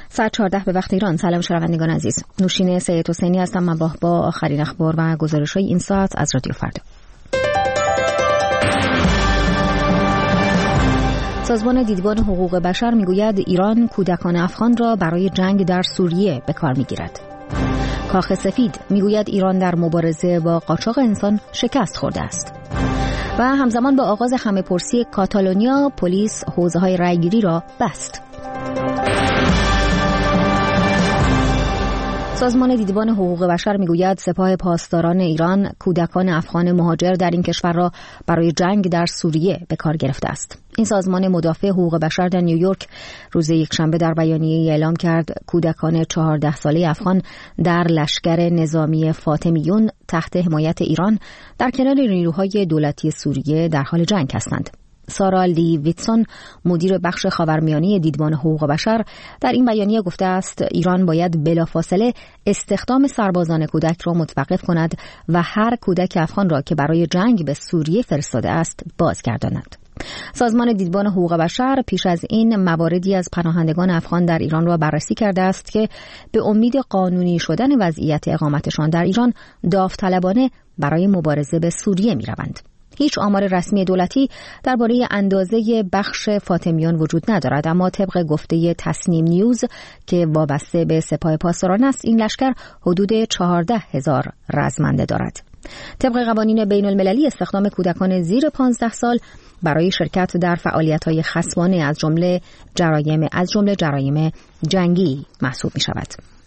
ساعت 14 به وقت ایران. سلام شنوندگان عزیز. نوشین سید حسینی هستم. من با آخرین اخبار و گزارش‌های این ساعت از رادیو فردا. سازمان دیدبان حقوق بشر میگوید ایران کودکان افغان را برای جنگ در سوریه به کار میگیرد. کاخ سفید میگوید ایران در مبارزه با قاچاق انسان شکست خورده است. و همزمان با آغاز همه‌پرسی کاتالونیا، پلیس حوزه‌های رأیگیری را بست. سازمان دیدبان حقوق بشر میگوید سپاه پاسداران ایران کودکان افغان مهاجر در این کشور را برای جنگ در سوریه به کار گرفته است. این سازمان مدافع حقوق بشر در نیویورک روز یکشنبه در بیانیه‌ای اعلام کرد کودکان 14 ساله افغان در لشکر نظامی فاطمیون تحت حمایت ایران در کنار نیروهای دولتی سوریه در حال جنگ هستند. سارا لی ویتسون مدیر بخش خاورمیانه دیدبان حقوق بشر در این بیانیه گفته است ایران باید بلافاصله استخدام سربازان کودک را متوقف کند و هر کودک افغان را که برای جنگ به سوریه فرستاده است بازگرداند. سازمان دیدبان حقوق بشر پیش از این مواردی از پناهندگان افغان در ایران را بررسی کرده است که به امید قانونی شدن وضعیت اقامتشان در ایران داوطلبانه برای مبارزه به سوریه می‌روند. هیچ آمار رسمی دولتی درباره اندازه بخش فاطمیان وجود ندارد، اما طبق گفته تصنیم نیوز که وابسته به سپاه پاسداران است این لشکر حدود 14,000 رزمنده دارد. طبق قوانین بین المللی استخدام کودکان زیر 15 سال برای شرکت در فعالیت‌های خصمانه از جمله جرایم جنگی محسوب می‌شود.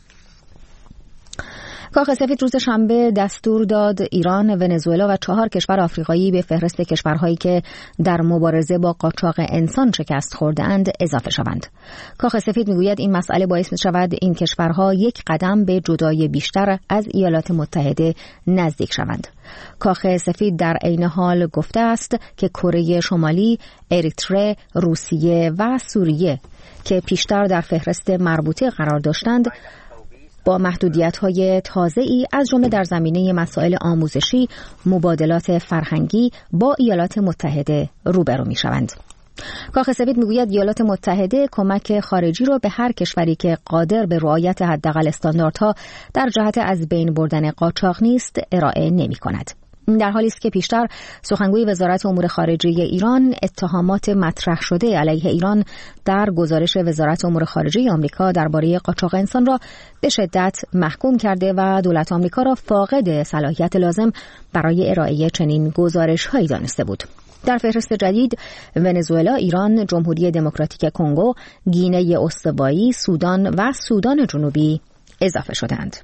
کاخ سفید روز شنبه دستور داد ایران، ونزوئلا و 4 کشور آفریقایی به فهرست کشورهایی که در مبارزه با قاچاق انسان شکست خورده‌اند اضافه شوند. کاخ سفید میگوید این مسئله باعث می‌شود این کشورها یک قدم به جدایی بیشتر از ایالات متحده نزدیک شوند. کاخ سفید در عین حال گفته است که کره شمالی، اریتره، روسیه و سوریه که پیشتر در فهرست مربوطه قرار داشتند با محدودیت‌های تازه‌ای از جمله در زمینه مسائل آموزشی، مبادلات فرهنگی با ایالات متحده روبرو می‌شوند. کاخ سفید میگوید ایالات متحده کمک خارجی را به هر کشوری که قادر به رعایت حداقل استانداردها در جهت از بین بردن قاچاق نیست ارائه نمی‌کند. در حالی است که پیشتر سخنگوی وزارت امور خارجه ایران اتهامات مطرح شده علیه ایران در گزارش وزارت امور خارجه آمریکا درباره قاچاق انسان را به شدت محکوم کرده و دولت آمریکا را فاقد صلاحیت لازم برای ارائه چنین گزارش‌هایی دانسته بود. در فهرست جدید ونزوئلا، ایران، جمهوری دموکراتیک کنگو، گینه استوایی، سودان و سودان جنوبی اضافه شدند.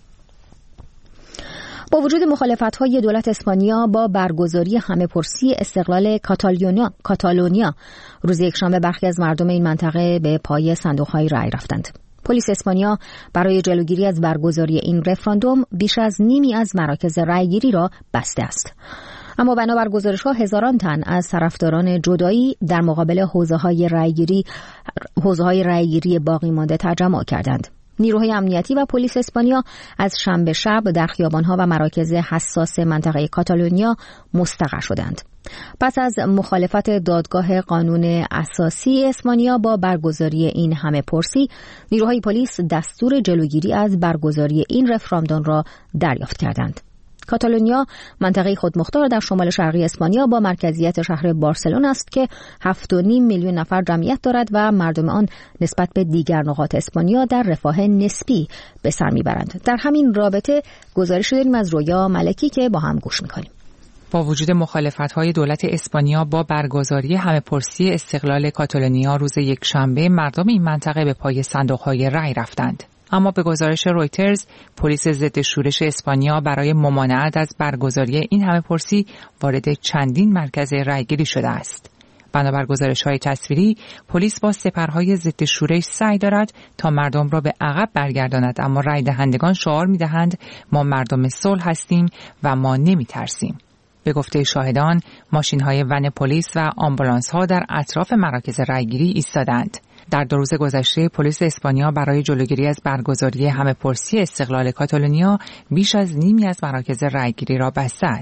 با وجود مخالفت‌های دولت اسپانیا با برگزاری همه‌پرسی استقلال کاتالونیا روز یکشنبه برخی از مردم این منطقه به پای صندوق‌های رأی رفتند. پلیس اسپانیا برای جلوگیری از برگزاری این رفراندوم بیش از نیمی از مراکز رأیگیری را بسته است. اما بنابر گزارش‌ها هزاران تن از طرفداران جدایی در مقابل حوزه‌های رأیگیری باقی مانده تجمع کردند. نیروهای امنیتی و پلیس اسپانیا از شنبه شب در خیابان‌ها و مراکز حساس منطقه کاتالونیا مستقر شدند. پس از مخالفت دادگاه قانون اساسی اسپانیا با برگزاری این همه‌پرسی، نیروهای پلیس دستور جلوگیری از برگزاری این رفراندوم را دریافت کردند. کاتالونیا منطقه خودمختار در شمال شرقی اسپانیا با مرکزیت شهر بارسلون است که 7.5 میلیون نفر جمعیت دارد و مردم آن نسبت به دیگر نقاط اسپانیا در رفاه نسبی به سر میبرند. در همین رابطه گزارش داریم از رویا ملکی که با هم گوش میکنیم. با وجود مخالفت‌های دولت اسپانیا با برگزاری همه‌پرسی استقلال کاتالونیا روز یکشنبه، مردم این منطقه به پای صندوق‌های رأی رفتند. اما به گزارش رویترز، پلیس ضد شورش اسپانیا برای ممانعت از برگزاری این همه‌پرسی وارد چندین مرکز رأیگیری شده است. بنابر گزارش‌های تصویری، پلیس با سپرهای ضد شورش سعی دارد تا مردم را به عقب برگرداند، اما رأی دهندگان شعار می‌دهند ما مردم صلح هستیم و ما نمی‌ترسیم. به گفته شاهدان، ماشین‌های ون پلیس و آمبولانس‌ها در اطراف مراکز رأیگیری ایستادند. در 2 روز گذشته پلیس اسپانیا برای جلوگیری از برگزاری همه‌پرسی استقلال کاتالونیا بیش از نیمی از مراکز رأیگیری را بسته است.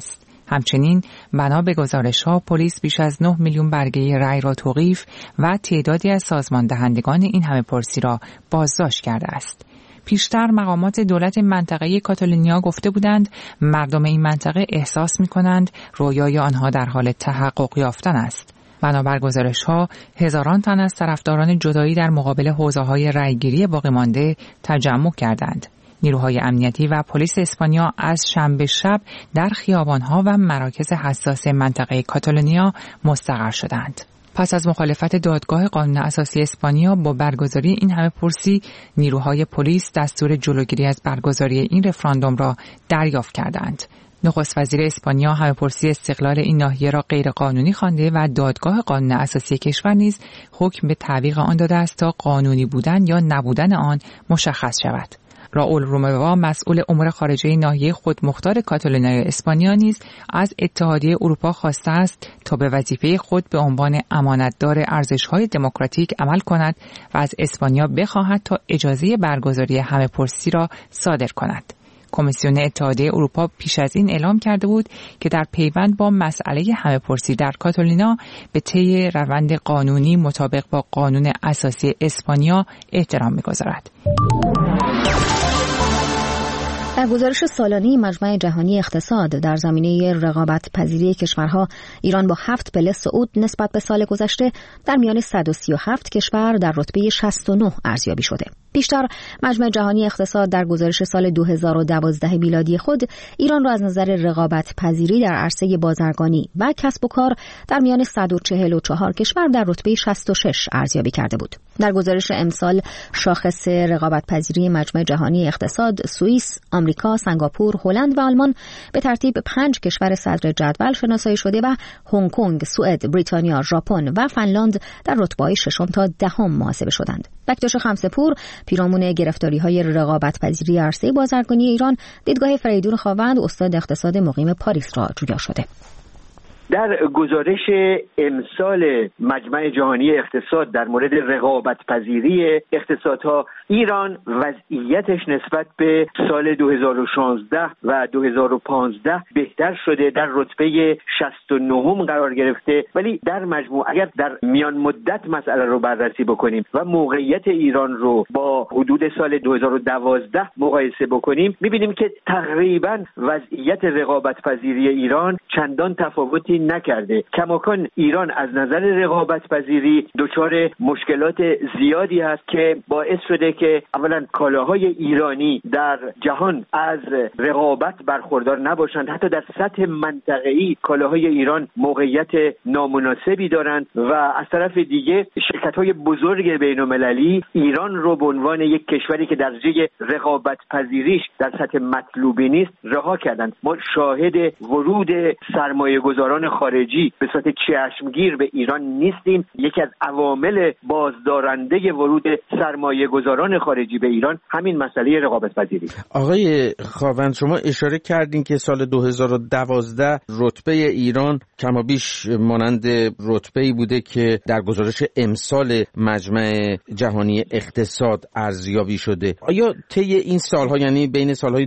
همچنین بنا به گزارش‌ها پلیس بیش از 9 میلیون برگه رأی را توقیف و تعدادی از سازمان دهندگان این همه پرسی را بازداشت کرده است. پیشتر مقامات دولت منطقه کاتالونیا گفته بودند مردم این منطقه احساس می‌کنند رویای آنها در حال تحقق یافتن است. بنابر گزارش‌ها هزاران تن از طرفداران جدایی در مقابل حوزه‌های رأیگیری باقی مانده تجمع کردند. نیروهای امنیتی و پلیس اسپانیا از شنبه شب در خیابان‌ها و مراکز حساس منطقه کاتالونیا مستقر شدند. پس از مخالفت دادگاه قانون اساسی اسپانیا با برگزاری این همه پرسی، نیروهای پلیس دستور جلوگیری از برگزاری این رفراندوم را دریافت کردند. نخست وزیر اسپانیا همه پرسی استقلال این ناحیه را غیرقانونی خوانده و دادگاه قانون اساسی کشور نیز حکم به تعویق آن داده است تا قانونی بودن یا نبودن آن مشخص شود. راول روموا مسئول امور خارجه ناحیه خودمختار کاتالونیای اسپانیا نیز از اتحادیه اروپا خواسته است تا به وظیفه خود به عنوان امانتدار ارزش‌های دموکراتیک عمل کند و از اسپانیا بخواهد تا اجازه برگزاری همه پرسی را صادر کند. کمیسیون اتحادیه اروپا پیش از این اعلام کرده بود که در پیوند با مسئله همه پرسی در کاتالونا به طی روند قانونی مطابق با قانون اساسی اسپانیا احترام می‌گذارد. در گزارش سالانه مجمع جهانی اقتصاد در زمینه رقابت پذیری کشورها، ایران با 7 پله صعود نسبت به سال گذشته در میان 137 کشور در رتبه 69 ارزیابی شده. پیشتر مجمع جهانی اقتصاد در گزارش سال 2012 میلادی خود ایران را از نظر رقابت پذیری در عرصه بازرگانی و کسب و کار در میان 144 کشور در رتبه 66 ارزیابی کرده بود. در گزارش امسال شاخص رقابت پذیری مجمع جهانی اقتصاد سوئیس، آمریکا، سنگاپور، هلند و آلمان به ترتیب 5 کشور صدر جدول شناسایی شده و هنگ کنگ، سوئد، بریتانیا، ژاپن و فنلاند در رتبه‌های 6 تا 10 محاسبه شدند. بکتاش خمسه‌پور، پیرامون گرفتاری‌های رقابت‌پذیری عرصه بازرگانی ایران، دیدگاه فریدون خاوند، استاد اقتصاد مقیم پاریس را جویا شده. در گزارش امسال مجمع جهانی اقتصاد در مورد رقابت‌پذیری اقتصادها، ایران وضعیتش نسبت به سال 2016 و 2015 بهتر شده، در رتبه 69 قرار گرفته، ولی در مجموع اگر در میان مدت مسئله رو بررسی بکنیم و موقعیت ایران رو با حدود سال 2012 مقایسه بکنیم، می‌بینیم که تقریباً وضعیت رقابت‌پذیری ایران چندان تفاوتی نکرده. کماکان ایران از نظر رقابت پذیری دچار مشکلات زیادی هست که باعث شده که اولا کالاهای ایرانی در جهان از رقابت برخوردار نباشند. حتی در سطح منطقه‌ای کالاهای ایران موقعیت نامناسبی دارند و از طرف دیگه شرکت‌های بزرگ بین‌المللی ایران رو به عنوان یک کشوری که درجه رقابت پذیریش در سطح مطلوبی نیست رها کردند. ما شاهد ورود سرمایه‌گذاران خارجی به صورت چشمگیر به ایران نیستیم. یکی از عوامل بازدارنده ورود سرمایه‌گذاران خارجی به ایران همین مسئله رقابت پذیری. آقای خاوند، شما اشاره کردین که سال 2012 رتبه ایران کمابیش مانند رتبه‌ای بوده که در گزارش امسال مجمع جهانی اقتصاد ارزیابی شده. آیا طی این سالها، یعنی بین سالهای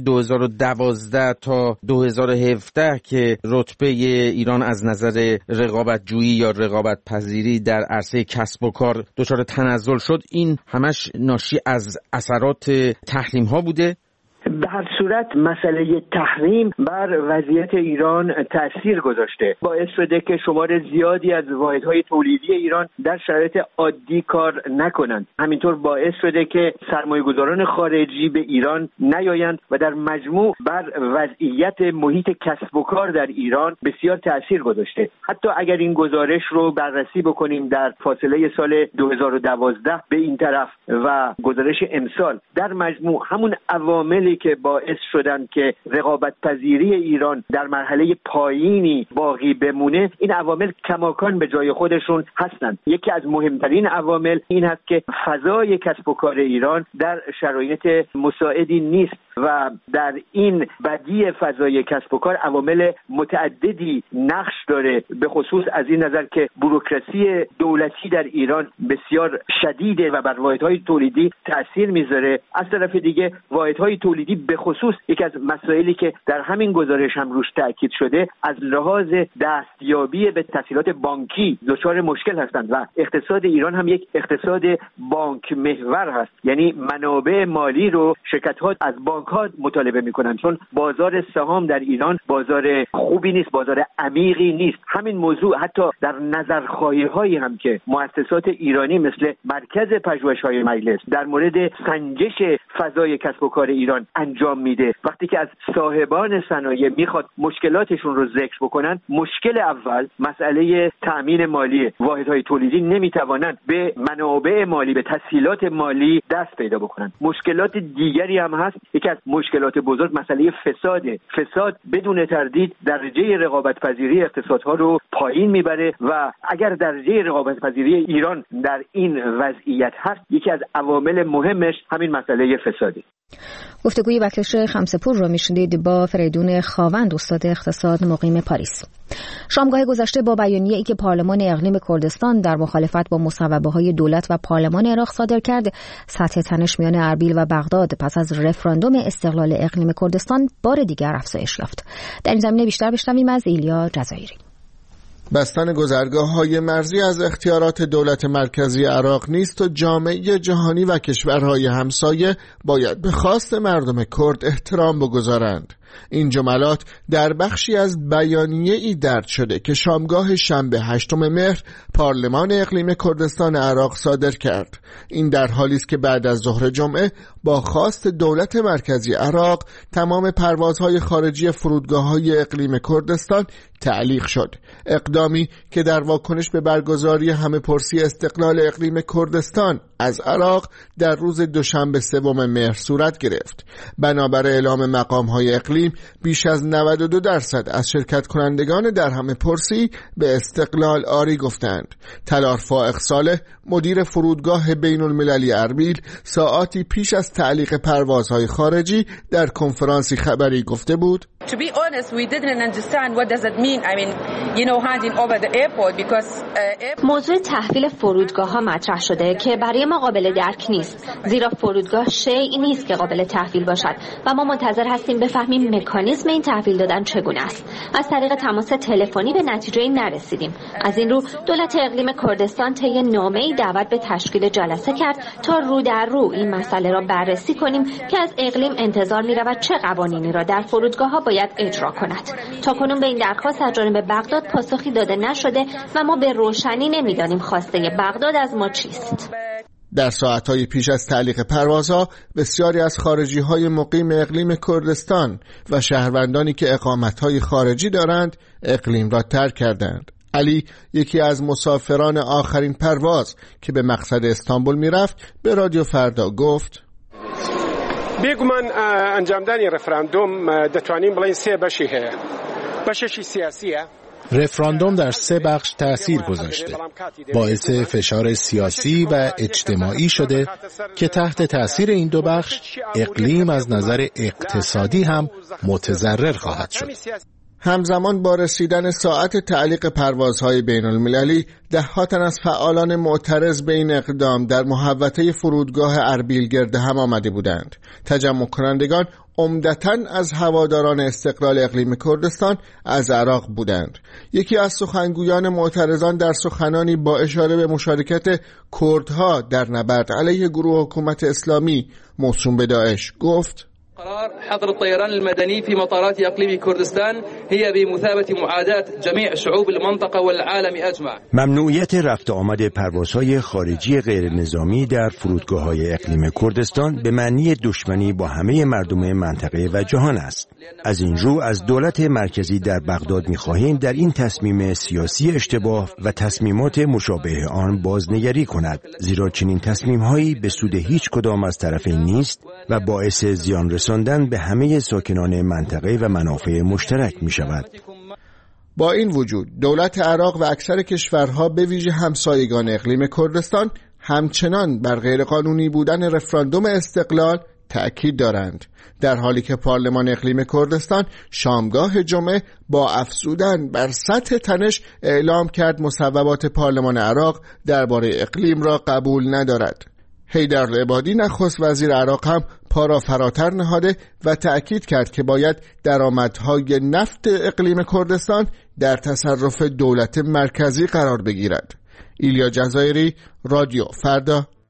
2012 تا 2017 که رتبه ایران از نظر رقابت جویی یا رقابت پذیری در عرصه کسب و کار دچار تنزل شد، این همش ناشی از اثرات تحریم ها بوده؟ به هر صورت مسئله تحریم بر وضعیت ایران تأثیر گذاشته، باعث شده که شمار زیادی از واحدهای تولیدی ایران در شرایط عادی کار نکنند. همینطور باعث شده که سرمایه‌گذاران خارجی به ایران نیایند و در مجموع بر وضعیت محیط کسب و کار در ایران بسیار تأثیر گذاشته. حتی اگر این گزارش رو بررسی بکنیم در فاصله سال 2012 به این طرف و گزارش امسال، در مجموع همون عواملی که باعث شدن که رقابت پذیری ایران در مرحله پایینی باقی بمونه، این عوامل کماکان به جای خودشون هستند. یکی از مهمترین عوامل این هست که فضای کسب و کار ایران در شرایط مساعدی نیست. و در این بدی فضای کسب و کار عوامل متعددی نقش داره، به خصوص از این نظر که بوروکراسی دولتی در ایران بسیار شدیده و بر واحدهای تولیدی تأثیر میذاره. از طرف دیگه واحدهای تولیدی به خصوص یکی از مسائلی که در همین گزارش هم روش تاکید شده از لحاظ دستیابی به تسهیلات بانکی دچار مشکل هستند و اقتصاد ایران هم یک اقتصاد بانک محور هست، یعنی منابع مالی رو شرکت‌ها از بانک‌ها مطالبه می‌کنند، چون بازار سهام در ایران بازار خوبی نیست، بازار عمیقی نیست. همین موضوع حتی در نظرخواهی‌هایی هم که مؤسسات ایرانی مثل مرکز پژوهش‌های مجلس در مورد سنجش فضای کسب و کار ایران انجام میده، وقتی که از صاحبان صنایع میخواد مشکلاتشون رو ذکر بکنن، مشکل اول مسئله تأمین مالی. واحدهای تولیدی نمیتوانند به منابع مالی، به تسهیلات مالی دست پیدا بکنن. مشکلات دیگری هم هست. یکی از مشکلات بزرگ مسئله فساده. فساد بدون تردید درجه رقابت پذیری اقتصادها رو پایین میبره و اگر درجه رقابت پذیری ایران در این وضعیت هست، یکی از عوامل مهمش همین مسئله فساده. گفتگوی بکش خمسه‌پور رو میشنید با فریدون خاوند، استاد اقتصاد مقیم پاریس. شامگاه گذشته با بیانیه‌ای که پارلمان اقلیم کردستان در مخالفت با مصوبه‌های دولت و پارلمان عراق صادر کرد، سطح تنش میان اربیل و بغداد پس از رفراندوم استقلال اقلیم کردستان بار دیگر افزایش یافت. در این زمینه بیشتر بشنویم از ایلیا جزایری. بستن گذرگاه‌های مرزی از اختیارات دولت مرکزی عراق نیست و جامعه جهانی و کشورهای همسایه باید به خواست مردم کرد احترام بگذارند. این جملات در بخشی از بیانیه‌ای درج شده که شامگاه شنبه 8 مهر پارلمان اقلیم کردستان عراق صادر کرد. این در حالی است که بعد از ظهر جمعه با خواست دولت مرکزی عراق تمام پروازهای خارجی فرودگاه‌های اقلیم کردستان تعلیق شد. اقدامی که در واکنش به برگزاری همه‌پرسی استقلال اقلیم کردستان از عراق در روز دوشنبه 3 مهر صورت گرفت. بنابر اعلام مقام‌های اقلیم بیش از 92% از شرکت کنندگان در همه‌پرسی به استقلال آری گفتند. تلار فائق صالح مدیر فرودگاه بین‌المللی اربیل ساعاتی پیش از تعلیق پروازهای خارجی در کنفرانسی خبری گفته بود: To be honest, we didn't understand what does it mean. I mean, you know, handing over the airport because موضوع تحویل فرودگاه‌ها مطرح شده که برای ما قابل درک نیست، زیرا فرودگاه شیئی نیست که قابل تحویل باشد و ما منتظر هستیم بفهمیم مکانیزم این تحویل دادن چگونه است. از طریق تماس تلفنی به نتیجه‌ای نرسیدیم. از این رو دولت اقلیم کردستان طی نامه‌ای دعوت به تشکیل جلسه کرد تا رو در رو این مسئله را بررسی کنیم که از اقلیم انتظار می‌رود چه قوانینی را در فرودگاه‌ها باید اجرا کند. تاکنون به این درخواست از جانب بغداد پاسخی داده نشده و ما به روشنی نمی‌دانیم خواسته بغداد از ما چیست. در ساعتهای پیش از تعلیق پروازها بسیاری از خارجی‌های مقیم اقلیم کردستان و شهروندانی که اقامت‌های خارجی دارند اقلیم را ترک کردند. علی، یکی از مسافران آخرین پرواز که به مقصد استانبول میرفت، به رادیو فردا گفت: بێگومان ئەنجامدانی رفراندوم دەتوانین بڵێن سێ بەشی هەیە. بەشێکی سیاسیە. رفراندوم در 3 بخش تأثیر گذاشته. باعث فشار سیاسی و اجتماعی شده که تحت تأثیر این 2 بخش اقلیم از نظر اقتصادی هم متضرر خواهد شد. همزمان با رسیدن ساعت تعلیق پروازهای بین المللی، ده‌ها تن از فعالان معترض به این اقدام در محوطه فرودگاه اربیل گرد هم آمده بودند. تجمع کنندگان عمدتاً از هواداران استقلال اقلیم کردستان از عراق بودند. یکی از سخنگویان معترضان در سخنانی با اشاره به مشارکت کردها در نبرد علیه گروه حکومت اسلامی موسوم به داعش گفت: قرار حظر الطيران المدني في مطارات اقليم كردستان هي بمثابه معاداه جميع شعوب المنطقه والعالم اجمع. ممنوعیت رفت آمد پروازهای خارجی غیر نظامی در فرودگاه‌های اقلیم کردستان به معنی دشمنی با همه مردم منطقه و جهان است. از این رو از دولت مرکزی در بغداد می‌خواهیم در این تصمیم سیاسی اشتباه و تصمیمات مشابه آن بازنگری کند، زیرا چنین تصمیم‌هایی به سود هیچ کدام از طرفین نیست و باعث زیان رساندن به همه ساکنان منطقه و منافع مشترک می شود. با این وجود دولت عراق و اکثر کشورها به ویژه همسایگان اقلیم کردستان همچنان بر غیرقانونی بودن رفراندوم استقلال تأکید دارند، در حالی که پارلمان اقلیم کردستان شامگاه جمعه با افزودن بر سطح تنش اعلام کرد مصوبات پارلمان عراق درباره اقلیم را قبول ندارد. حیدر العبادی نخست وزیر عراق هم پا را فراتر نهاده و تأکید کرد که باید درآمدهای نفت اقلیم کردستان در تصرف دولت مرکزی قرار بگیرد. ایلیا جزایری، رادیو فردا،